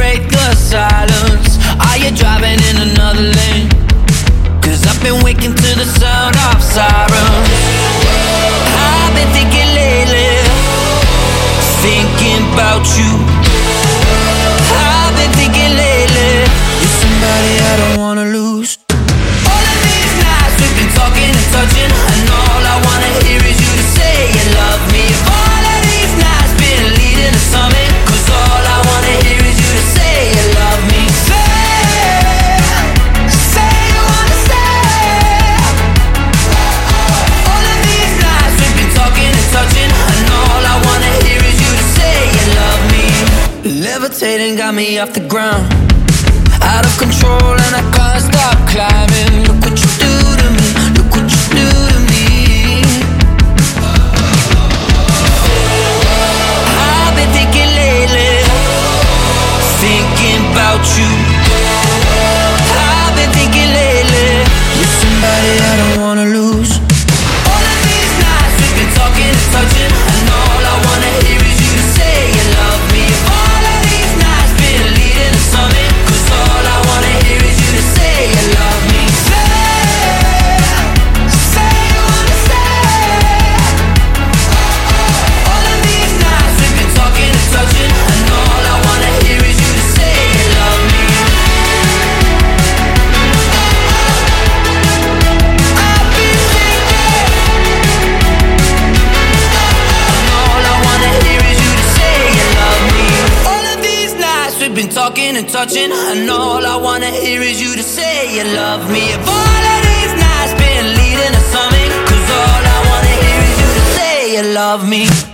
break the silence. Are you driving in another lane? 'Cause I've been waking to the sound of sirens. I've been thinking lately, thinking about you. I've been thinking lately, you're somebody I don't wanna lose. All of these nights we've been talking and touching, and all I wanna hear is you to say you love me. All of these nights been leading to something, 'cause all I wanna hear is you to say you love me. Say you wanna say. All of these nights we've been talking and touching, and all I wanna hear is you to say you love me. Levitating got me off the ground, out of control and I can't stop climbing. Look what you do to me, look what you do to me. I've been thinking lately, thinking about you. I've been thinking lately, you're somebody I don't wanna lose. All of these nights we've been talking and touching, and all I wanna hear is you to say you love me. All of these nights been leading to something, 'cause all I wanna hear is you to say you love me. Say you wanna say. All of these nights we've been talking and touching, and all I wanna hear is you to say you love me. I've been thinking, and all I wanna hear is you to say you love me. All of these nights we've been talking and touching, and all I wanna hear is you to say you love me. If all of these nights been leading to something, 'cause all I wanna hear is you to say you love me.